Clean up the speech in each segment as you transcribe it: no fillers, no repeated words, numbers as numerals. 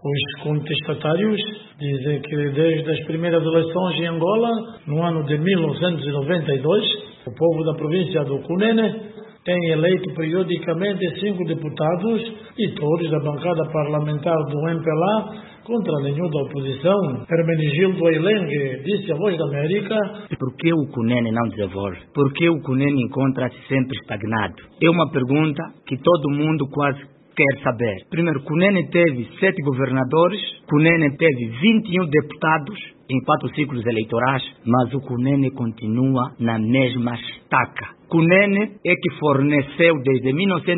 Os contestatários dizem que desde as primeiras eleições em Angola, no ano de 1992, o povo da província do Cunene tem eleito periodicamente 5 deputados e todos da bancada parlamentar do MPLA contra nenhum da oposição. Hermenegildo Ailengue disse à Voz da América: por que o Cunene não desenvolve? Por que o Cunene encontra-se sempre estagnado? É uma pergunta que todo mundo quase quer saber. Primeiro, Cunene teve 7 governadores, Cunene teve 21 deputados em 4 ciclos eleitorais, mas o Cunene continua na mesma estaca. Cunene é que forneceu desde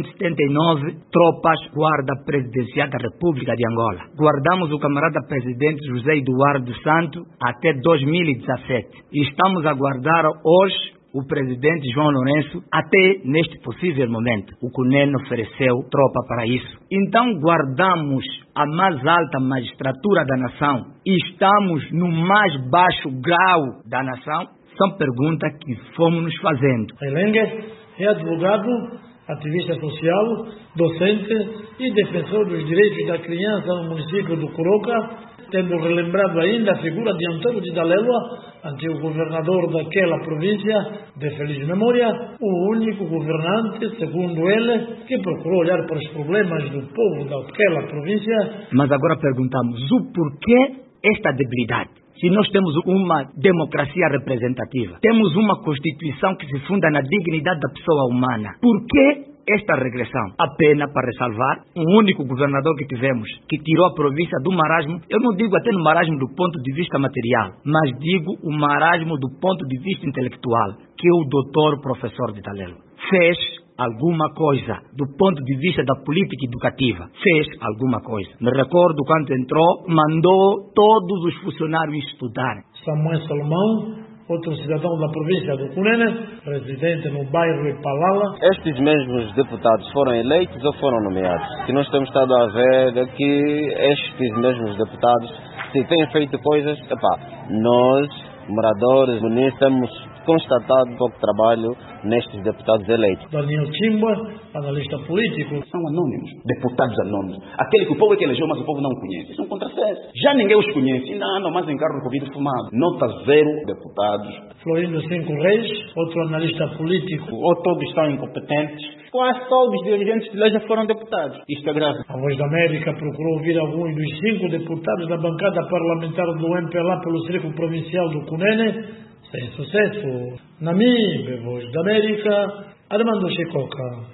1979 tropas guarda presidencial da República de Angola. Guardamos o camarada presidente José Eduardo Santos até 2017. E estamos a guardar hoje o presidente João Lourenço até neste possível momento. O Cunene ofereceu tropa para isso. Então guardamos a mais alta magistratura da nação e estamos no mais baixo grau da nação. São perguntas que fomos nos fazendo. Ailengue é advogado, ativista social, docente e defensor dos direitos da criança no município do Coroca, tendo relembrado ainda a figura de Antônio de Daléua, antigo governador daquela província, de feliz memória, o único governante, segundo ele, que procurou olhar para os problemas do povo daquela província. Mas agora perguntamos o porquê esta debilidade? Se nós temos uma democracia representativa, temos uma Constituição que se funda na dignidade da pessoa humana, por que esta regressão? Apenas para ressalvar, um único governador que tivemos, que tirou a província do marasmo, eu não digo até no marasmo do ponto de vista material, mas digo o marasmo do ponto de vista intelectual, que é o doutor professor de Daléua. Fez alguma coisa do ponto de vista da política educativa. Fez alguma coisa. Me recordo quando entrou, mandou todos os funcionários estudar. Samuel Salomão, outro cidadão da província do Cunene, residente no bairro Ipalala. Estes mesmos deputados foram eleitos ou foram nomeados? O que nós temos estado a ver é que estes mesmos deputados, se têm feito coisas, nós, moradores, temos constatado pouco trabalho nestes deputados eleitos. Daniel Chimba, analista político. São anônimos, deputados anônimos. Aquele que o povo é que elegeu, mas o povo não conhece. Isso é um contrassenso. Já ninguém os conhece. Ainda andam mais em carro com vidro fumado. Nota 0 deputados. Florindo Cinco Reis, outro analista político. Ou todos estão incompetentes. Quase todos os dirigentes de lei já foram deputados. Isto é grave. A Voz da América procurou ouvir alguns dos 5 deputados da bancada parlamentar do MPLA pelo Círculo Provincial do Cunene, sem sucesso. Namibe, Voz da América, Armando Chicoca.